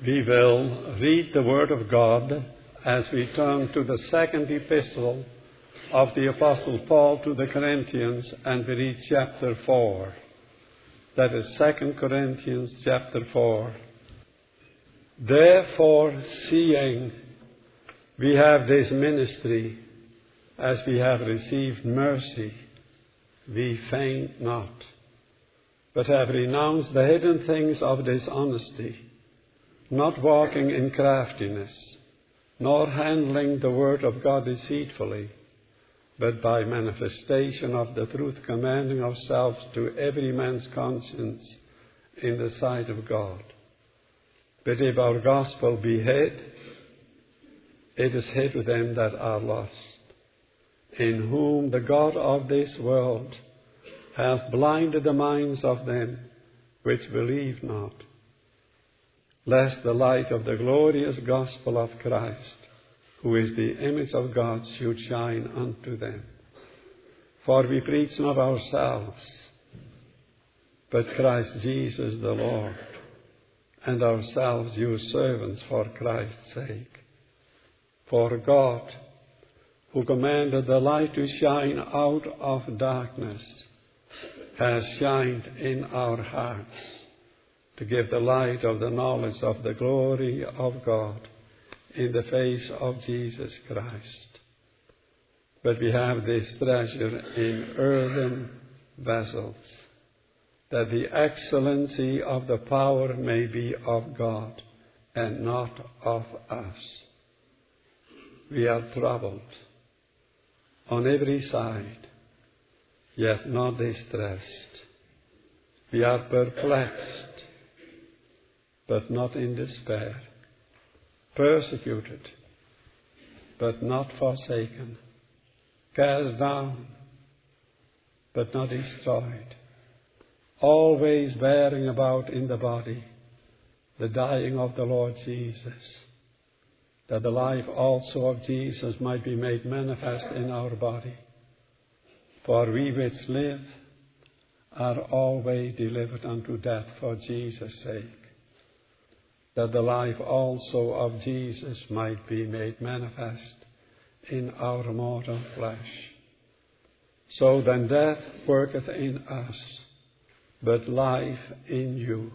We will read the Word of God as we turn to the second epistle of the Apostle Paul to the Corinthians, and we read chapter 4. That is 2 Corinthians chapter 4. Therefore, seeing we have this ministry, as we have received mercy, we faint not, but have renounced the hidden things of dishonesty, not walking in craftiness, nor handling the word of God deceitfully, but by manifestation of the truth, commending ourselves to every man's conscience in the sight of God. But if our gospel be hid, it is hid with them that are lost, in whom the God of this world hath blinded the minds of them which believe not, lest the light of the glorious gospel of Christ, who is the image of God, should shine unto them. For we preach not ourselves, but Christ Jesus the Lord, and ourselves your servants for Christ's sake. For God, who commanded the light to shine out of darkness, has shined in our hearts to give the light of the knowledge of the glory of God in the face of Jesus Christ. But we have this treasure in earthen vessels, that the excellency of the power may be of God and not of us. We are troubled on every side, yet not distressed. We are perplexed, but not in despair. Persecuted, but not forsaken. Cast down, but not destroyed. Always bearing about in the body the dying of the Lord Jesus, that the life also of Jesus might be made manifest in our body. For we which live are always delivered unto death for Jesus' sake, that the life also of Jesus might be made manifest in our mortal flesh. So then death worketh in us, but life in you.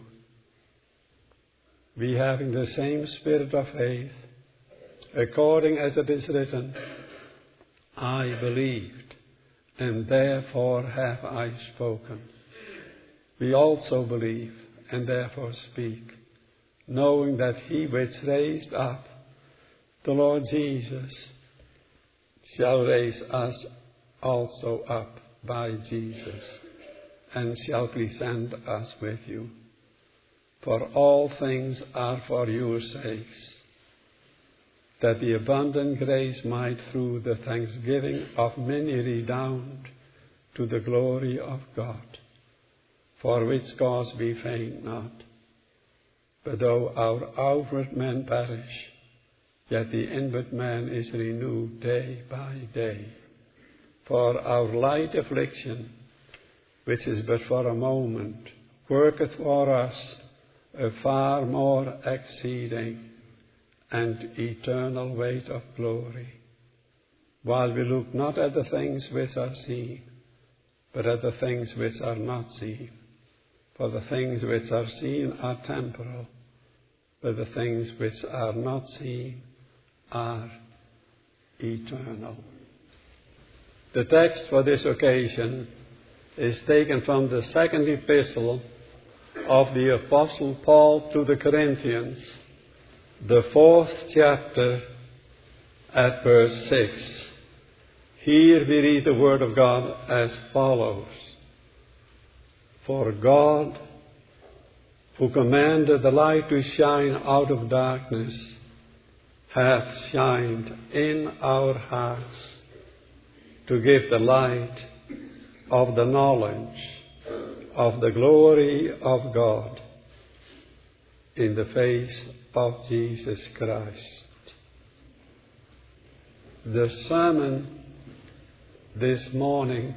We having the same spirit of faith, according as it is written, I believed, and therefore have I spoken. We also believe, and therefore speak, knowing that he which raised up the Lord Jesus shall raise us also up by Jesus, and shall present us with you. For all things are for your sakes, that the abundant grace might through the thanksgiving of many redound to the glory of God, for which cause we faint not. But though our outward man perish, yet the inward man is renewed day by day. For our light affliction, which is but for a moment, worketh for us a far more exceeding and eternal weight of glory, while we look not at the things which are seen, but at the things which are not seen. For the things which are seen are temporal, but the things which are not seen are eternal. The text for this occasion is taken from the second epistle of the Apostle Paul to the Corinthians, the 4th chapter at verse 6. Here we read the word of God as follows. For God, who commanded the light to shine out of darkness, hath shined in our hearts to give the light of the knowledge of the glory of God in the face of Jesus Christ. The sermon this morning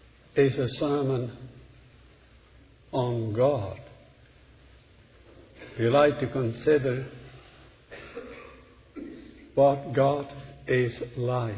is a sermon on God. we like to consider what God is like.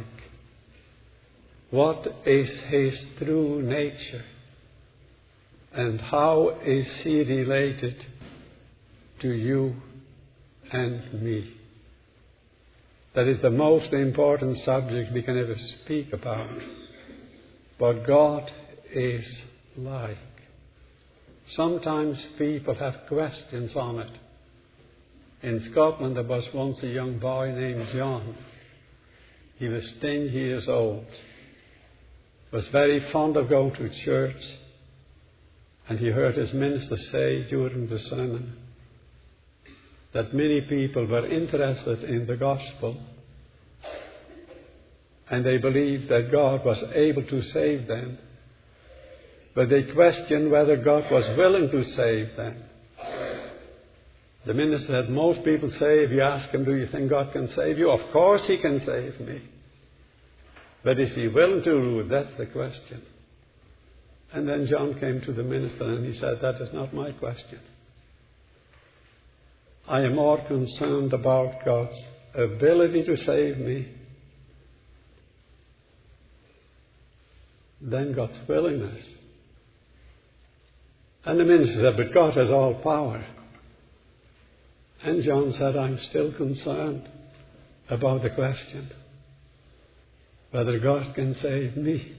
What is His true nature? And how is He related to you and me? That is the most important subject we can ever speak about. What God is like. Sometimes people have questions on it. In Scotland there was once a young boy named John. He was 10 years old. Was very fond of going to church. And he heard his minister say during the sermon that many people were interested in the gospel. And they believed that God was able to save them. But they questioned whether God was willing to save them. The minister had most people say, if you ask him, do you think God can save you? Of course He can save me. But is He willing to do it? That's the question. And then John came to the minister and he said, that is not my question. I am more concerned about God's ability to save me than God's willingness. And the minister said, but God has all power. And John said, I'm still concerned about the question whether God can save me.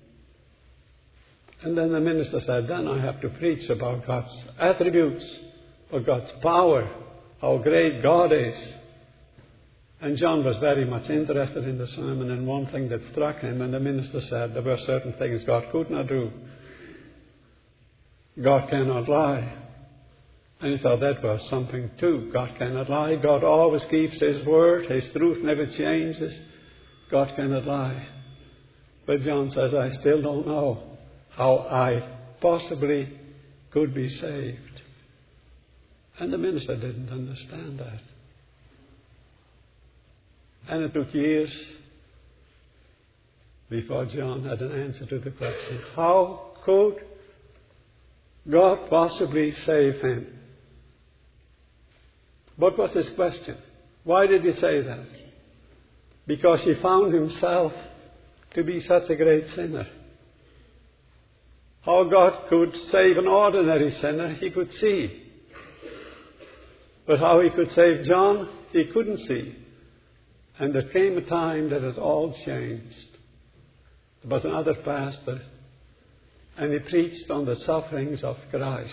And then the minister said, then I have to preach about God's attributes, or God's power, how great God is. And John was very much interested in the sermon, and one thing that struck him, and the minister said there were certain things God could not do. God cannot lie. And he thought that was something too. God cannot lie. God always keeps His word. His truth never changes. God cannot lie. But John says, I still don't know how I possibly could be saved. And the minister didn't understand that. And it took years before John had an answer to the question, how could God possibly save him? What was his question? Why did he say that? Because he found himself to be such a great sinner. How God could save an ordinary sinner, he could see. But how He could save John, he couldn't see. And there came a time that it all changed. There was another pastor, and he preached on the sufferings of Christ.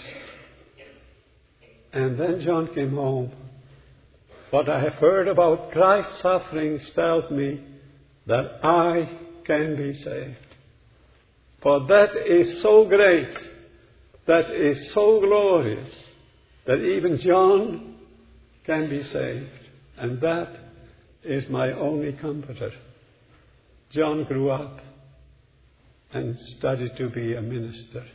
And then John came home. What I have heard about Christ's sufferings tells me that I can be saved. For that is so great, that is so glorious, that even John can be saved. And that is my only comforter. John grew up and studied to be a minister.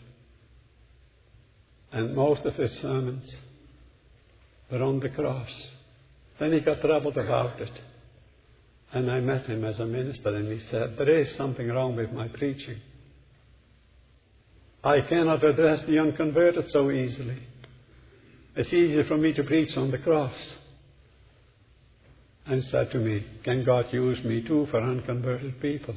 And most of his sermons were on the cross. Then he got troubled about it. And I met him as a minister, and he said, there is something wrong with my preaching. I cannot address the unconverted so easily. It's easier for me to preach on the cross. And he said to me, can God use me too for unconverted people?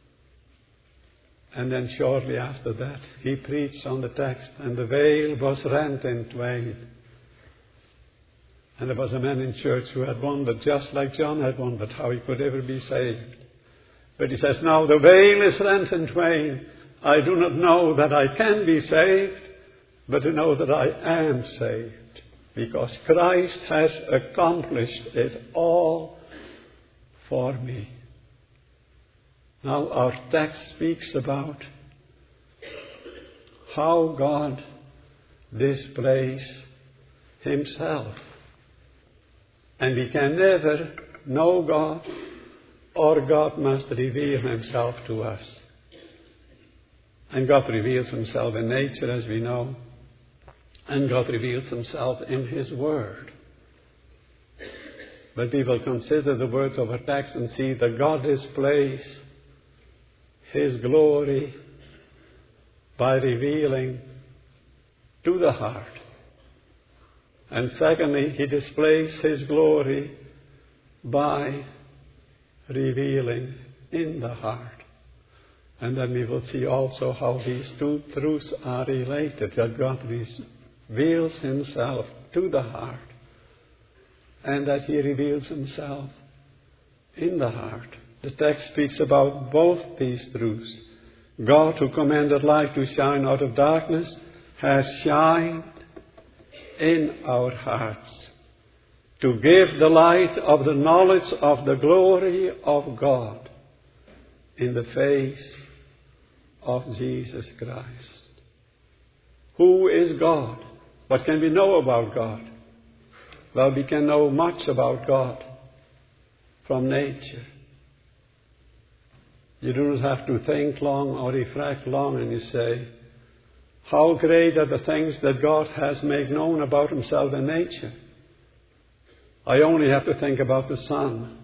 And then shortly after that, he preached on the text, and the veil was rent in twain. And there was a man in church who had wondered, just like John had wondered, how he could ever be saved. But he says, now the veil is rent in twain. I do not know that I can be saved, but I know that I am saved. Because Christ has accomplished it all for me. Now our text speaks about how God displays Himself. And we can never know God, or God must reveal Himself to us. And God reveals Himself in nature, as we know. And God reveals Himself in His Word. But we will consider the words of our text and see that God displays His glory by revealing to the heart And secondly, he displays his glory by revealing in the heart. And then we will see also how these two truths are related, that God reveals himself to the heart, and that he reveals himself in the heart. The text speaks about both these truths. God, who commanded light to shine out of darkness, has shined in our hearts to give the light of the knowledge of the glory of God in the face of Jesus Christ. Who is God? What can we know about God? Well, we can know much about God from nature. You do not have to think long or reflect long, and you say, how great are the things that God has made known about himself in nature. I only have to think about the sun.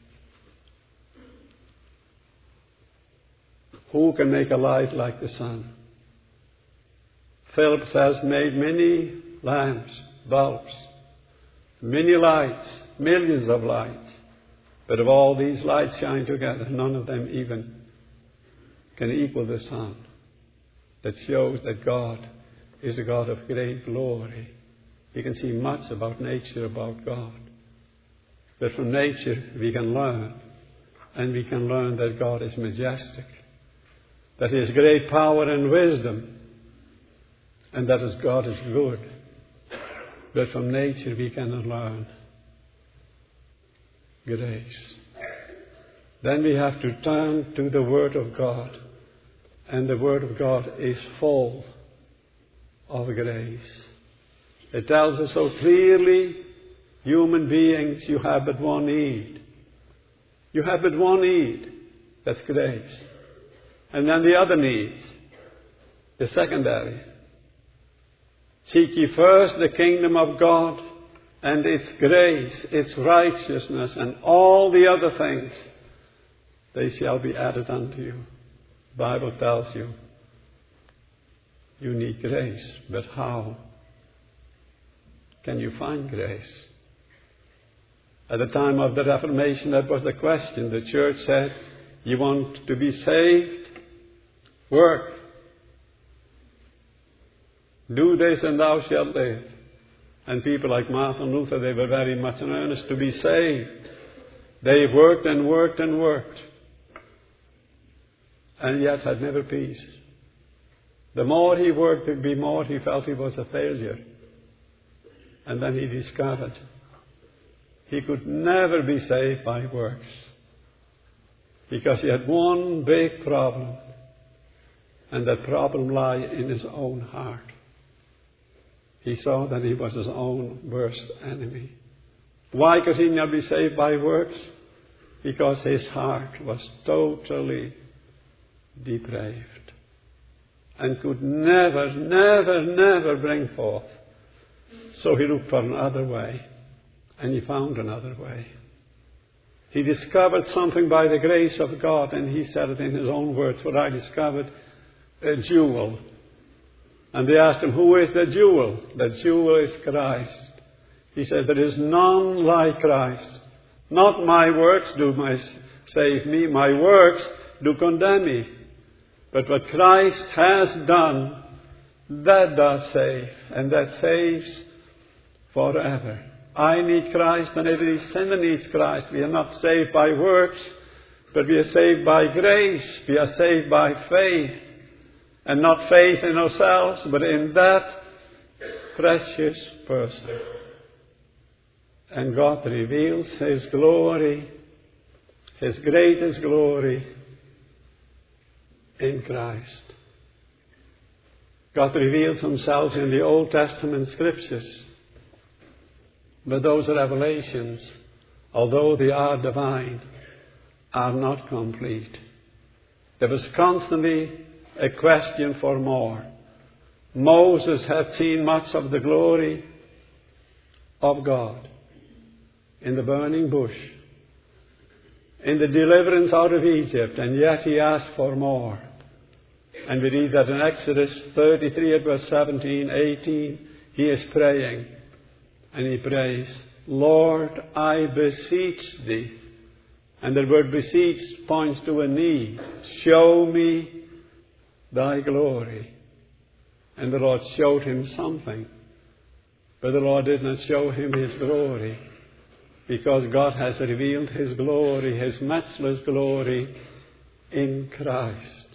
Who can make a light like the sun? Philips has made many lamps, bulbs, many lights, millions of lights. But if all these lights shine together, none of them even can equal the sun. That shows that God is a God of great glory. You can see much about nature, about God. But from nature we can learn. And we can learn that God is majestic. That He has great power and wisdom. And that His God is good. But from nature we cannot learn grace. Then we have to turn to the Word of God. And the Word of God is full of grace. It tells us so clearly, human beings, you have but one need. You have but one need. That's grace. And then the other needs, the secondary. Seek ye first the kingdom of God and its grace, its righteousness, and all the other things, they shall be added unto you. The Bible tells you, you need grace, but how can you find grace? At the time of the Reformation, that was the question. The church said, you want to be saved? Work. Do this and thou shalt live. And people like Martin Luther, they were very much in earnest to be saved. They worked and worked and worked. And yet had never peace. The more he worked, the more he felt he was a failure. And then he discovered he could never be saved by works. Because he had one big problem. And that problem lay in his own heart. He saw that he was his own worst enemy. Why could he not be saved by works? Because his heart was totally depraved. And could never, never, never bring forth. So he looked for another way. And he found another way. He discovered something by the grace of God. And he said it in his own words. What I discovered, a jewel. And they asked him, who is the jewel? The jewel is Christ. He said, there is none like Christ. Not my works do save me. My works do condemn me. But what Christ has done, that does save. And that saves forever. I need Christ, and every sinner needs Christ. We are not saved by works, but we are saved by grace. We are saved by faith. And not faith in ourselves, but in that precious person. And God reveals His glory, His greatest glory, in Christ. God reveals Himself in the Old Testament Scriptures. But those revelations, although they are divine, are not complete. There was constantly a question for more. Moses had seen much of the glory of God in the burning bush, in the deliverance out of Egypt, and yet he asked for more. And we read that in Exodus 33 at verse 17, 18, he is praying, And he prays, Lord, I beseech thee. And the word beseech points to a need. Show me thy glory. And the Lord showed him something. But the Lord did not show him his glory. Because God has revealed his glory, his matchless glory, in Christ.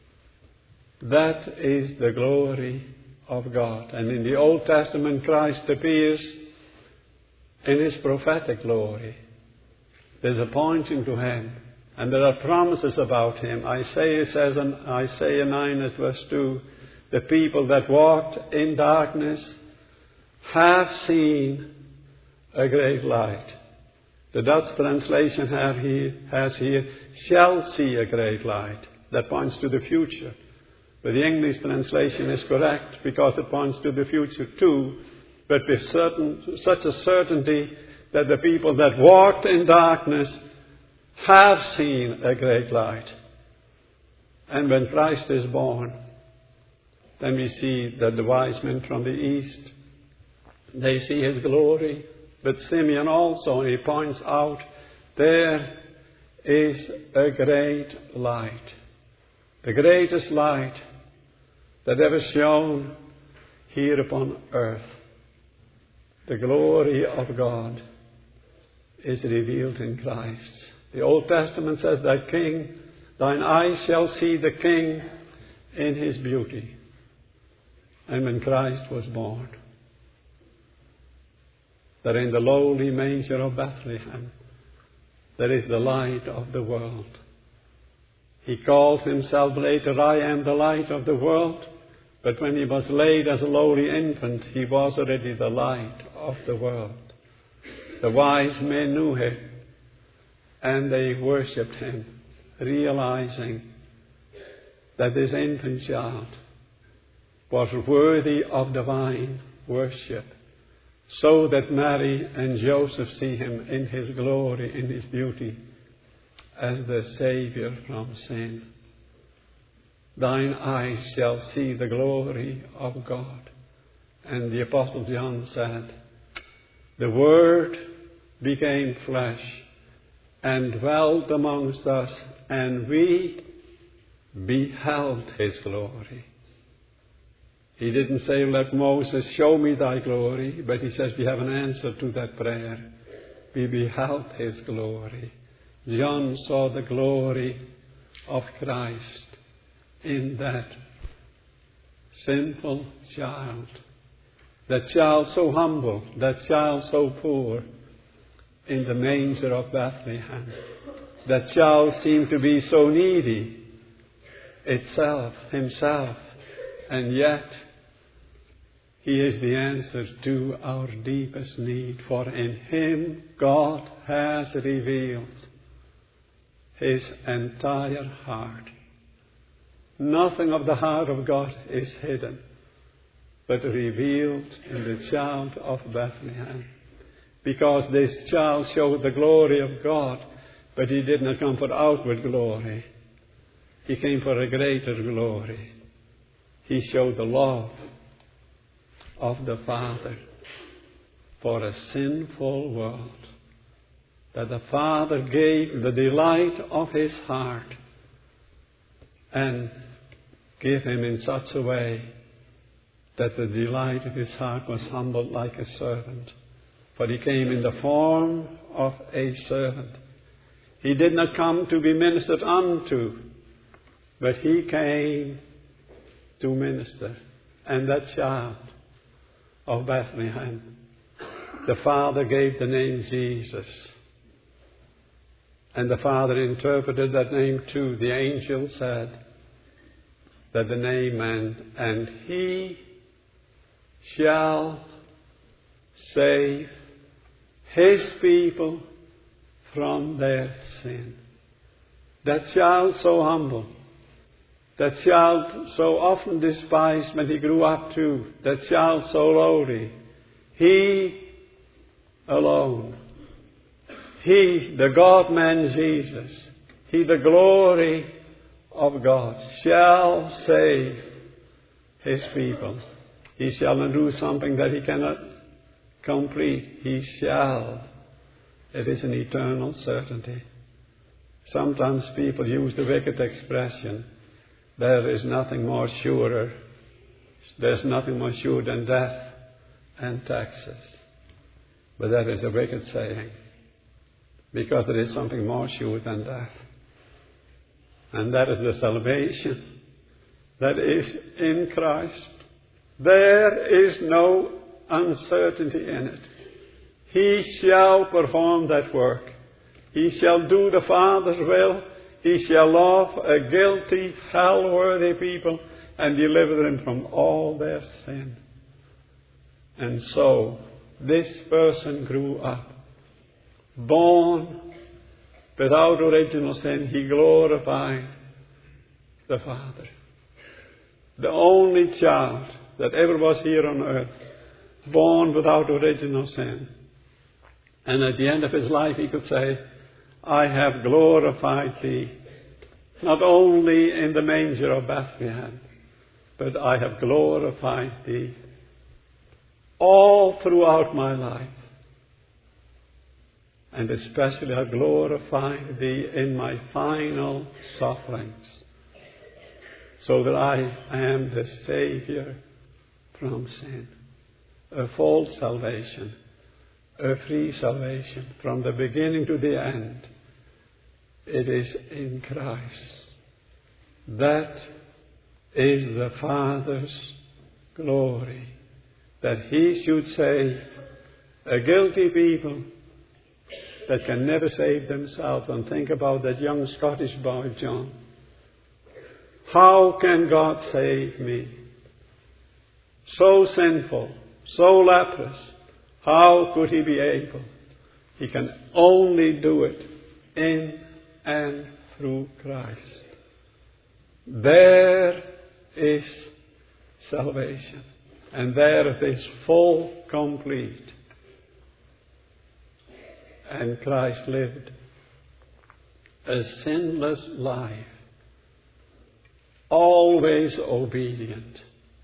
That is the glory of God. And in the Old Testament, Christ appears in his prophetic glory. There's a pointing to him. And there are promises about him. Isaiah says in Isaiah 9 at verse 2, the people that walked in darkness have seen a great light. The Dutch translation has here, shall see a great light. That points to the future. But the English translation is correct because it points to the future too, but with such a certainty that the people that walked in darkness have seen a great light. And when Christ is born, then we see that the wise men from the east, they see his glory. But Simeon also, he points out, there is a great light. The greatest light that ever shone here upon earth. The glory of God is revealed in Christ. The Old Testament says that King, thine eyes shall see the King in his beauty. And when Christ was born, that in the lowly manger of Bethlehem, there is the light of the world. He calls himself later, I am the light of the world. But when he was laid as a lowly infant, he was already the light of the world. The wise men knew him, and they worshipped him, realizing that this infant child was worthy of divine worship, so that Mary and Joseph see him in his glory, in his beauty, as the Savior from sin. Thine eyes shall see the glory of God. And the Apostle John said, the Word became flesh and dwelt amongst us, and we beheld his glory. He didn't say, let Moses show me thy glory, but he says we have an answer to that prayer. We beheld his glory. John saw the glory of Christ in that sinful child. That child so humble, that child so poor in the manger of Bethlehem. That child seemed to be so needy himself, and yet he is the answer to our deepest need. For in him God has revealed his entire heart. Nothing of the heart of God is hidden, but revealed in the child of Bethlehem. Because this child showed the glory of God, but he did not come for outward glory. He came for a greater glory. He showed the love of the Father for a sinful world. That the Father gave the delight of his heart and gave him in such a way that the delight of his heart was humbled like a servant. For he came in the form of a servant. He did not come to be ministered unto, but he came to minister. And that child of Bethlehem, the Father gave the name Jesus. And the Father interpreted that name too. The angel said that the name meant, and he shall save his people from their sin. That child so humble, that child so often despised when he grew up too, that child so lowly, he alone, he, the God-man Jesus, he, the glory of God, shall save his people. He shall not do something that he complete. He shall. It is an eternal certainty. Sometimes people use the wicked expression, there is nothing more surer. There's nothing more sure than death and taxes. But that is a wicked saying. Because there is something more sure than death. And that is the salvation that is in Christ. There is no uncertainty in it. He shall perform that work. He shall do the Father's will. He shall love a guilty, hell-worthy people and deliver them from all their sin. And so, this person grew up, born without original sin. He glorified the Father. The only child that ever was here on earth, born without original sin. And at the end of his life he could say, I have glorified thee, not only in the manger of Bethlehem, but I have glorified thee all throughout my life. And especially I glorify thee in my final sufferings, so that I am the Savior from sin. A full salvation, a free salvation from the beginning to the end. It is in Christ. That is the Father's glory, that He should save a guilty people that can never save themselves. And think about that young Scottish boy, John. How can God save me? So sinful, so leprous. How could He be able? He can only do it in and through Christ. There is salvation. And there it is full, complete. And Christ lived a sinless life, always obedient.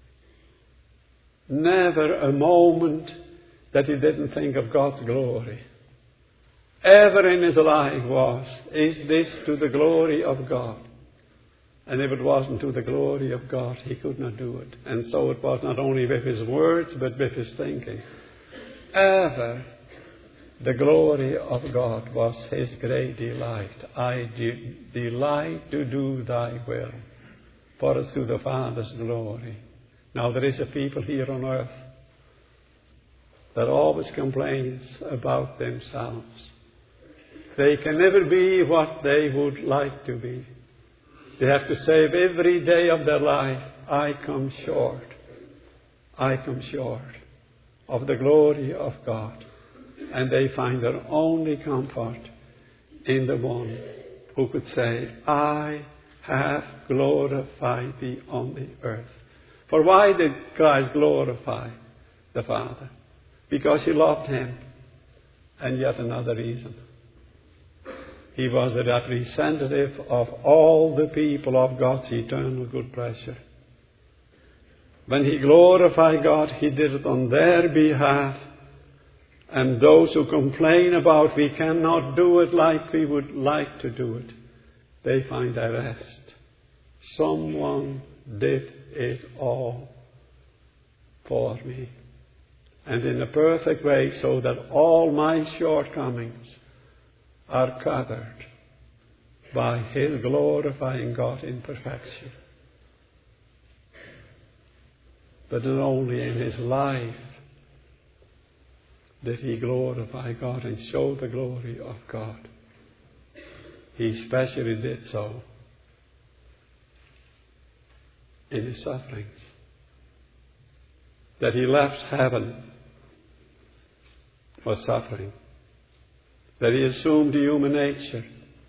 Never a moment that He didn't think of God's glory. Ever in His life was, is this to the glory of God? And if it wasn't to the glory of God, He could not do it. And so it was not only with His words, but with His thinking. Ever the glory of God was His great delight. I delight to do Thy will, for it's to the Father's glory. Now there is a people here on earth that always complains about themselves. They can never be what they would like to be. They have to say every day of their life, I come short. I come short of the glory of God. And they find their only comfort in the one who could say, I have glorified thee on the earth. For why did Christ glorify the Father? Because He loved Him. And yet another reason. He was the representative of all the people of God's eternal good pleasure. When He glorified God, He did it on their behalf. And those who complain about we cannot do it like we would like to do it, they find their rest. Someone did it all for me. And in a perfect way, so that all my shortcomings are covered by His glorifying God in perfection. But not only in His life did He glorify God and show the glory of God. He especially did so in His sufferings. That He left heaven was suffering. That He assumed human nature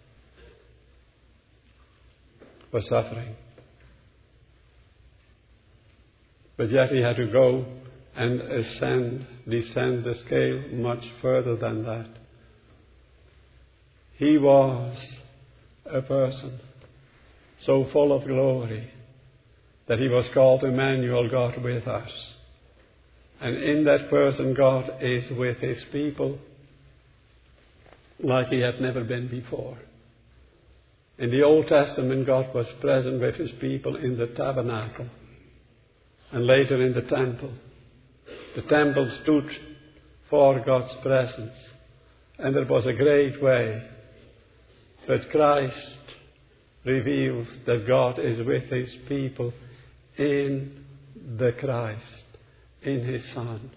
was suffering. But yet He had to go and descend the scale much further than that. He was a person so full of glory that He was called Emmanuel, God with us. And in that person, God is with his people like he had never been before. In the Old Testament, God was present with his people in the tabernacle and later in the temple. The temple stood for God's presence, and there was a great way. But Christ reveals that God is with his people in the Christ, in his Son.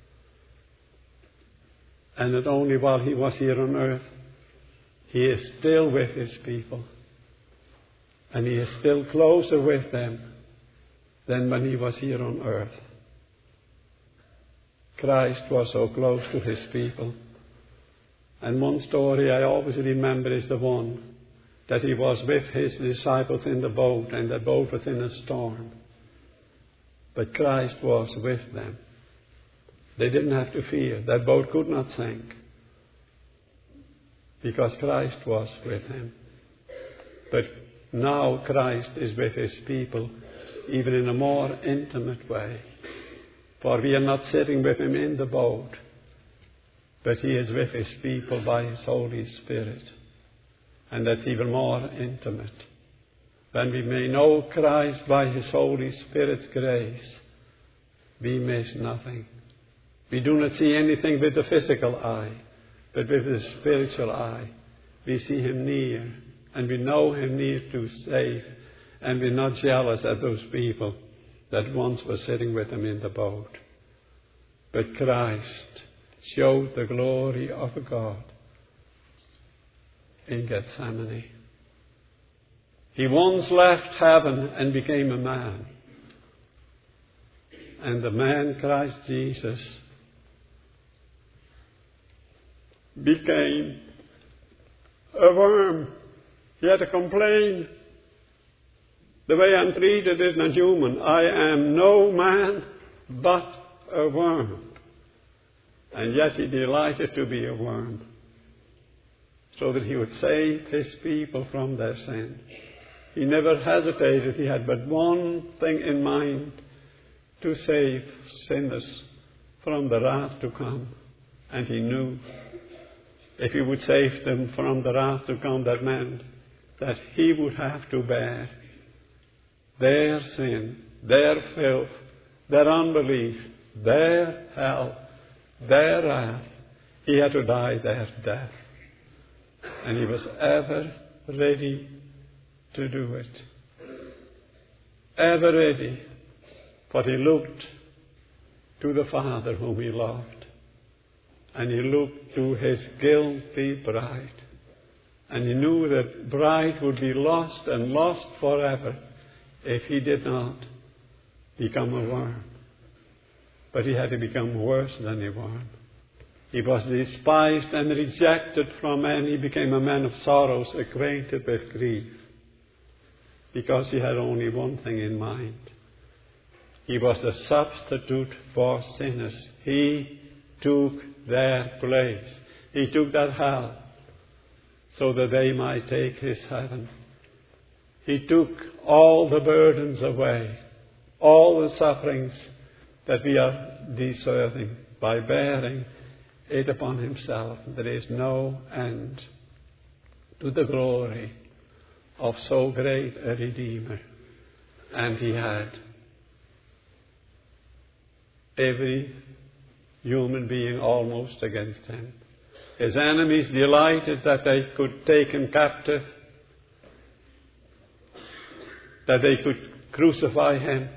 And not only while he was here on earth, he is still with his people. And he is still closer with them than when he was here on earth. Christ was so close to his people. And one story I always remember is the one that he was with his disciples in the boat, and the boat was in a storm. But Christ was with them. They didn't have to fear. That boat could not sink because Christ was with him. But now Christ is with his people, even in a more intimate way. For we are not sitting with him in the boat, but he is with his people by his Holy Spirit. And that's even more intimate. When we may know Christ by his Holy Spirit's grace, we miss nothing. We do not see anything with the physical eye, but with the spiritual eye. We see him near, and we know him near to save, and we're not jealous at those people that once were sitting with him in the boat. But Christ showed the glory of God in Gethsemane. He once left heaven and became a man. And the man, Christ Jesus, became a worm. He had to complain. The way I'm treated is not human. I am no man but a worm. And yet he delighted to be a worm, so that he would save his people from their sin. He never hesitated. He had but one thing in mind: to save sinners from the wrath to come. And he knew if he would save them from the wrath to come, that meant that he would have to bear their sin, their filth, their unbelief, their hell, their wrath. He had to die their death. And he was ever ready to do it. Ever ready. But he looked to the Father whom he loved. And he looked to his guilty bride. And he knew that bride would be lost and lost forever if he did not become a worm. But he had to become worse than a worm. He was despised and rejected from men. He became a man of sorrows, acquainted with grief, because he had only one thing in mind. He was the substitute for sinners. He took their place. He took that hell so that they might take his heaven. He took all the burdens away, all the sufferings that we are deserving, by bearing it upon himself. There is no end to the glory of so great a Redeemer. And he had every human being almost against him. His enemies delighted that they could take him captive, that they could crucify him.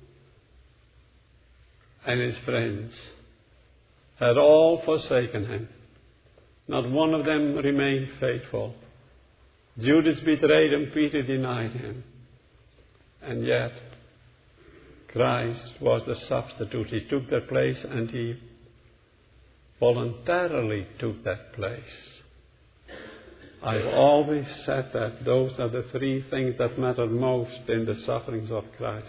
And his friends had all forsaken him. Not one of them remained faithful. Judas betrayed him, Peter denied him. And yet, Christ was the substitute. He took their place, and he voluntarily took that place. I've always said that those are the three things that matter most in the sufferings of Christ.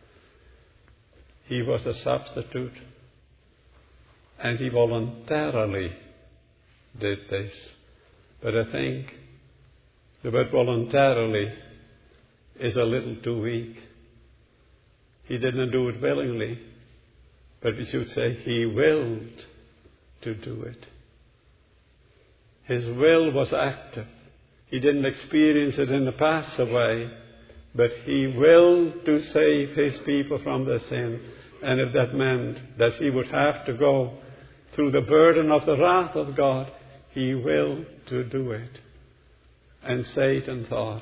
He was the substitute, and he voluntarily did this. But I think the word voluntarily is a little too weak. He did not do it willingly, But we should say He willed to do it. His will was active. He didn't experience it in the passive way, but He willed to save His people from their sin. And if that meant that He would have to go through the burden of the wrath of God, He willed to do it. And Satan thought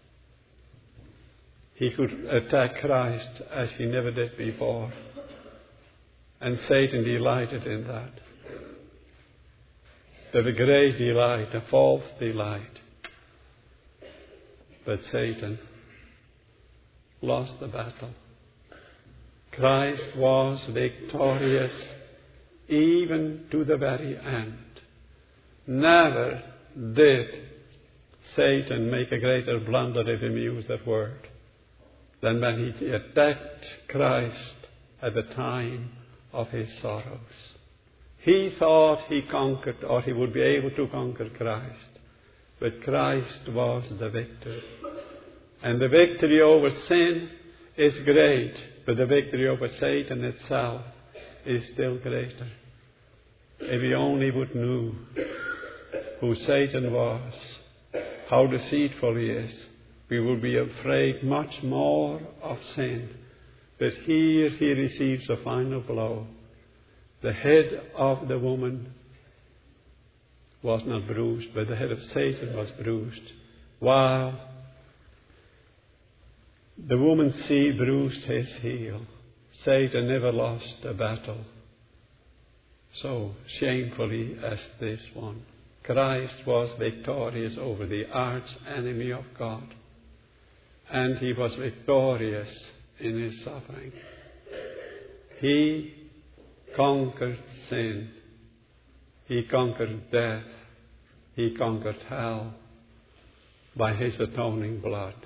he could attack Christ as he never did before. And Satan delighted in that. With a great delight, a false delight. But Satan lost the battle. Christ was victorious even to the very end. Never did Satan make a greater blunder, if we use that word, than when he attacked Christ at the time of his sorrows. He thought he conquered, or he would be able to conquer Christ. But Christ was the victor. And the victory over sin is great, but the victory over Satan itself is still greater. If we only would know who Satan was, how deceitful he is, we would be afraid much more of sin. But here he receives a final blow. The head of the woman was not bruised, but the head of Satan was bruised. While the woman's seed bruised his heel. Satan never lost a battle so shamefully as this one. Christ was victorious over the arch enemy of God. And he was victorious in his suffering. He conquered sin. He conquered death. He conquered hell by his atoning blood.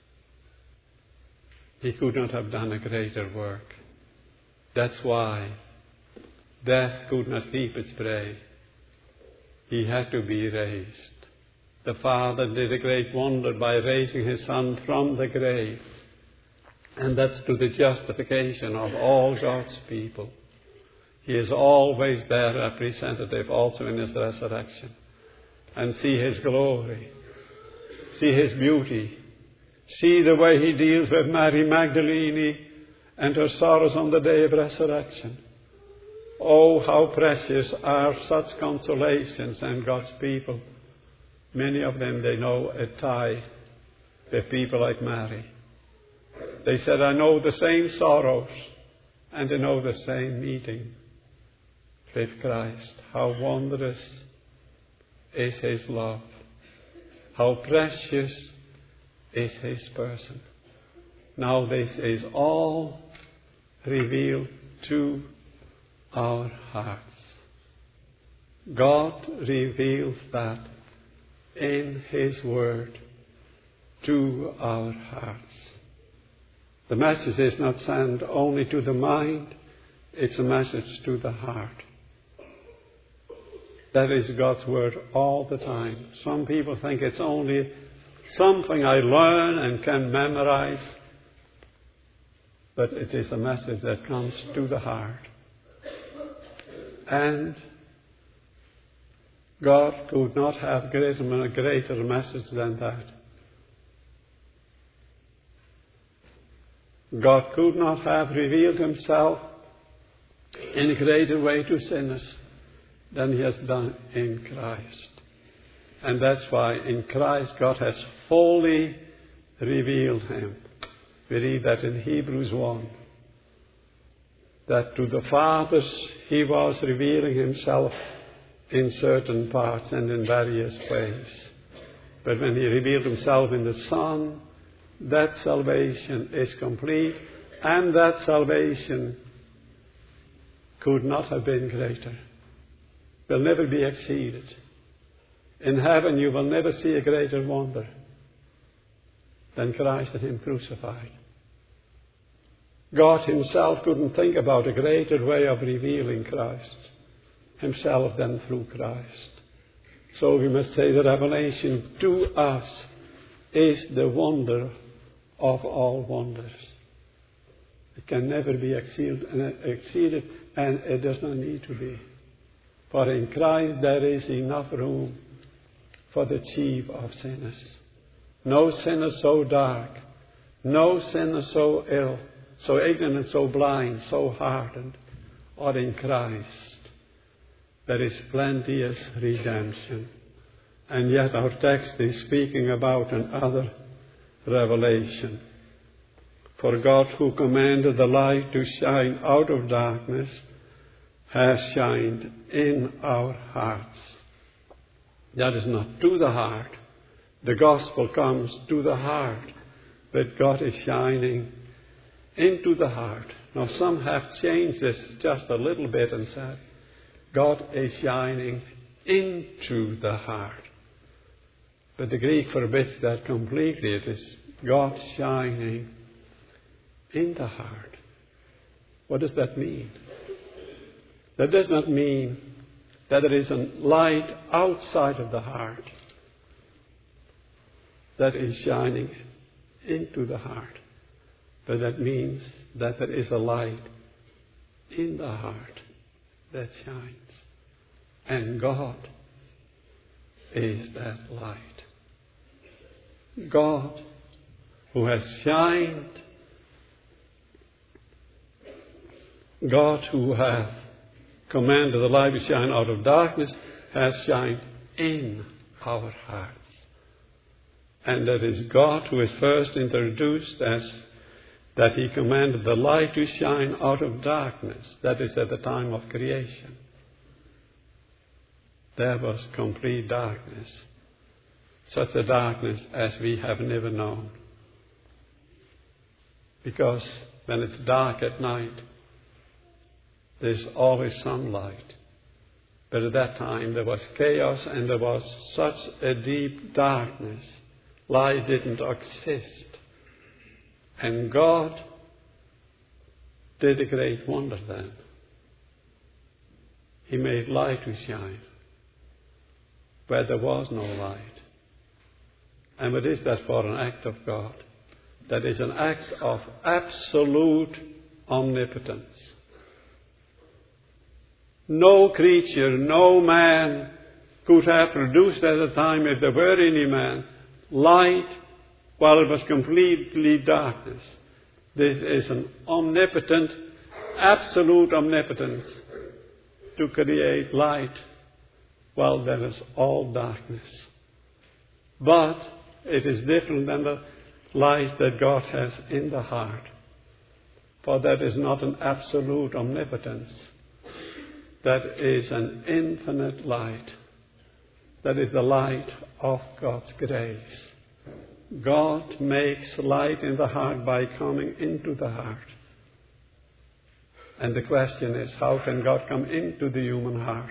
He could not have done a greater work. That's why death could not keep its prey. He had to be raised. The Father did a great wonder by raising His Son from the grave. And that's to the justification of all God's people. He is always their representative also in His resurrection. And see His glory. See His beauty. See the way He deals with Mary Magdalene and her sorrows on the day of resurrection. Oh, how precious are such consolations in God's people. Many of them, they know a tie with people like Mary. They said, I know the same sorrows and I know the same meeting with Christ. How wondrous is His love. How precious is His person. Now this is all revealed to our hearts. God reveals that in His Word to our hearts. The message is not sent only to the mind, it's a message to the heart. That is God's Word all the time. Some people think it's only something I learn and can memorize, but it is a message that comes to the heart. And God could not have a greater message than that. God could not have revealed Himself in a greater way to sinners than He has done in Christ. And that's why in Christ God has fully revealed Him. We read that in Hebrews 1. That to the fathers He was revealing Himself in certain parts and in various ways. But when He revealed Himself in the Son, that salvation is complete, and that salvation could not have been greater. Will never be exceeded. In heaven you will never see a greater wonder than Christ and Him crucified. God Himself couldn't think about a greater way of revealing Christ Himself than through Christ. So we must say the revelation to us is the wonder of all wonders. It can never be exceeded, And it does not need to be. For in Christ there is enough room for the chief of sinners. No sinner so dark, no sinner so ill, so ignorant, so blind, so hardened, or in Christ there is plenteous redemption. And yet our text is speaking about another revelation. For God, who commanded the light to shine out of darkness, has shined in our hearts. That is not to the heart. The gospel comes to the heart, but God is shining into the heart. Now some have changed this just a little bit and said, God is shining into the heart. But the Greek forbids that completely. It is God shining in the heart. What does that mean? That does not mean that there is a light outside of the heart that is shining into the heart. But that means that there is a light in the heart that shines. And God is that light. God, who has shined, God who hath commanded the light to shine out of darkness, has shined in our hearts. And that is God who is first introduced as that He commanded the light to shine out of darkness. That is at the time of creation. There was complete darkness. Such a darkness as we have never known. Because when it's dark at night, there's always some light. But at that time there was chaos and there was such a deep darkness. Light didn't exist. And God did a great wonder then. He made light to shine where there was no light. And what is that for? An act of God. That is an act of absolute omnipotence. No creature, no man could have produced at the time, if there were any man, light while it was completely darkness. This is an omnipotent, absolute omnipotence to create light while there is all darkness. But it is different than the light that God has in the heart. For that is not an absolute omnipotence. That is an infinite light. That is the light of God's grace. God makes light in the heart by coming into the heart. And the question is, how can God come into the human heart?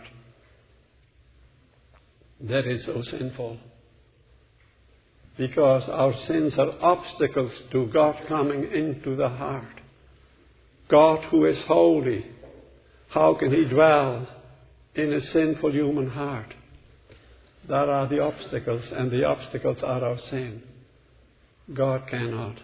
That is so sinful. Because our sins are obstacles to God coming into the heart. God who is holy, how can He dwell in a sinful human heart? There are the obstacles, and the obstacles are our sin. God cannot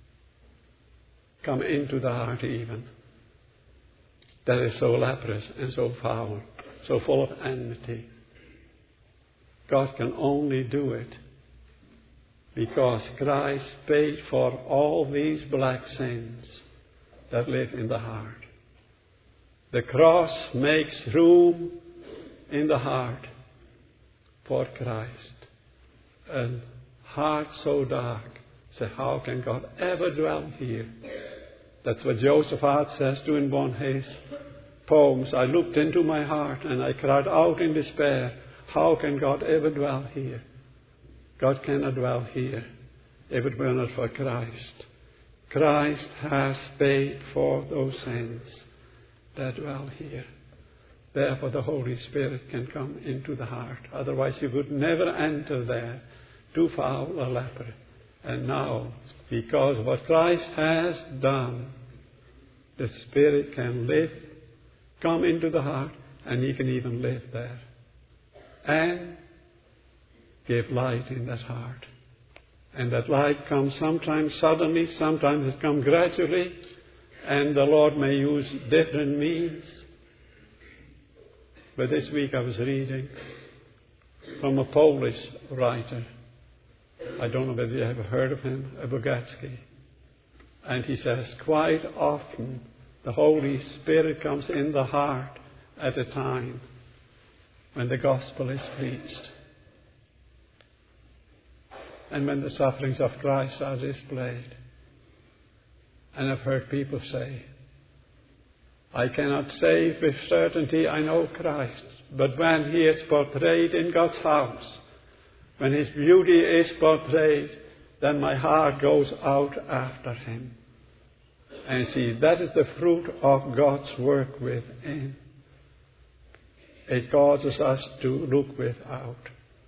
come into the heart even. That is so leprous and so foul, so full of enmity. God can only do it because Christ paid for all these black sins that live in the heart. The cross makes room in the heart for Christ. A heart so dark. So how can God ever dwell here? That's what Joseph Hart says too in one of his poems. I looked into my heart and I cried out in despair. How can God ever dwell here? God cannot dwell here if it were not for Christ. Christ has paid for those sins that dwell here. Therefore the Holy Spirit can come into the heart. Otherwise He would never enter there, too foul a leper. And now, because of what Christ has done, the Spirit can live, come into the heart, and He can even live there. And give light in that heart. And that light comes sometimes suddenly, sometimes it comes gradually, and the Lord may use different means. But this week I was reading from a Polish writer. I don't know whether you ever heard of him, Bogatsky. And he says, quite often the Holy Spirit comes in the heart at a time when the gospel is preached. And when the sufferings of Christ are displayed. And I've heard people say, I cannot say with certainty I know Christ, but when he is portrayed in God's house, when his beauty is portrayed, then my heart goes out after him. And see, that is the fruit of God's work within. It causes us to look without.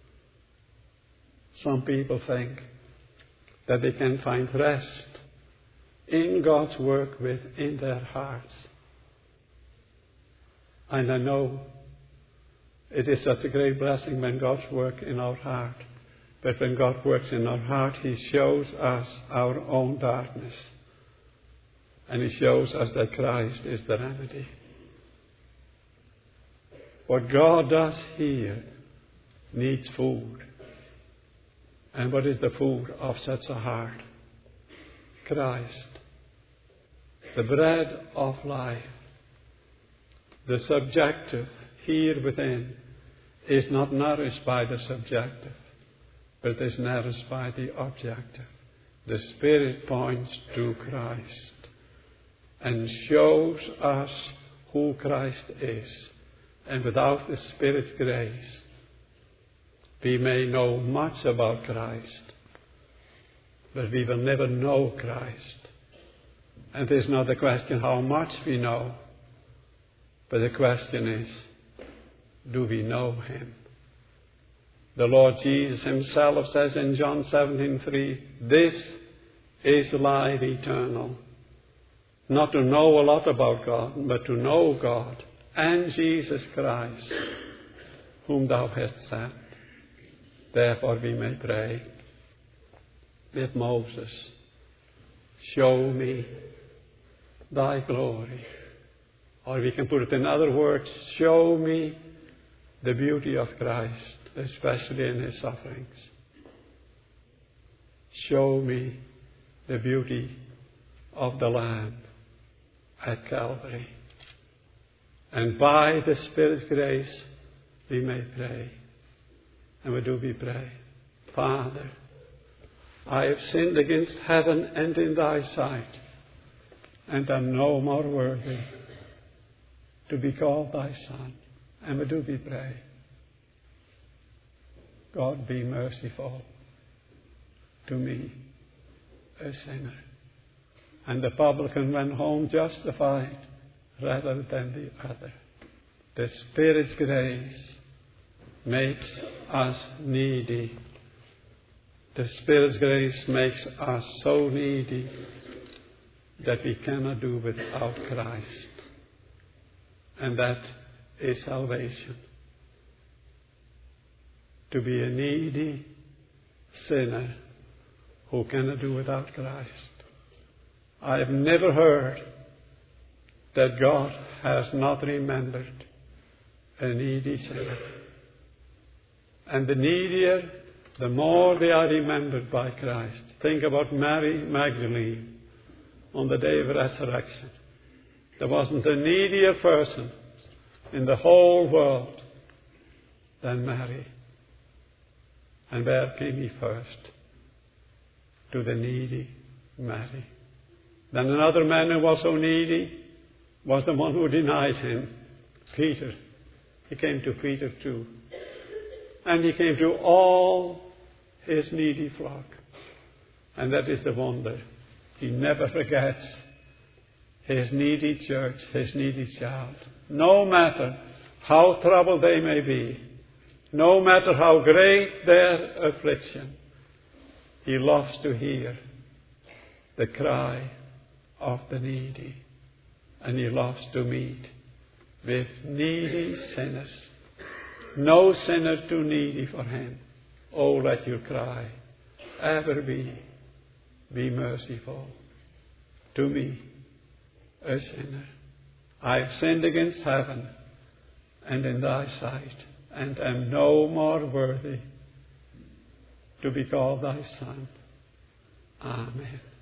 Some people think that they can find rest in God's work within their hearts. And I know it is such a great blessing when God's work in our heart. But when God works in our heart, he shows us our own darkness. And he shows us that Christ is the remedy. What God does here needs food. And what is the food of such a heart? Christ. The bread of life. The subjective here within is not nourished by the subjective, but is nourished by the objective. The Spirit points to Christ and shows us who Christ is. And without the Spirit's grace, we may know much about Christ, but we will never know Christ. And it's not the question how much we know, but the question is, do we know him? The Lord Jesus himself says in John 17:3, this is life eternal. Not to know a lot about God, but to know God and Jesus Christ, whom thou hast sent. Therefore we may pray with Moses, show me thy glory. Or we can put it in other words, show me the beauty of Christ, especially in his sufferings. Show me the beauty of the Lamb at Calvary. And by the Spirit's grace, we may pray. And what do we pray? Father, I have sinned against heaven and in thy sight, and am no more worthy to be called thy son. And what do we pray? God, be merciful to me, a sinner. And the publican went home justified rather than the other. The Spirit's grace makes us needy. The Spirit's grace makes us so needy that we cannot do without Christ. And that is salvation. To be a needy sinner who cannot do without Christ. I have never heard that God has not remembered a needy sinner. And the needier, the more they are remembered by Christ. Think about Mary Magdalene on the day of resurrection. There wasn't a needier person in the whole world than Mary. And where came he first? To the needy Mary. Then another man who was so needy was the one who denied him, Peter. He came to Peter too. And he came to all his needy flock. And that is the wonder. He never forgets his needy church, his needy child. No matter how troubled they may be, no matter how great their affliction, he loves to hear the cry of the needy. And he loves to meet with needy sinners. No sinner too needy for him. Oh, let your cry ever be merciful to me, a sinner. I have sinned against heaven and in thy sight, and am no more worthy to be called thy son. Amen.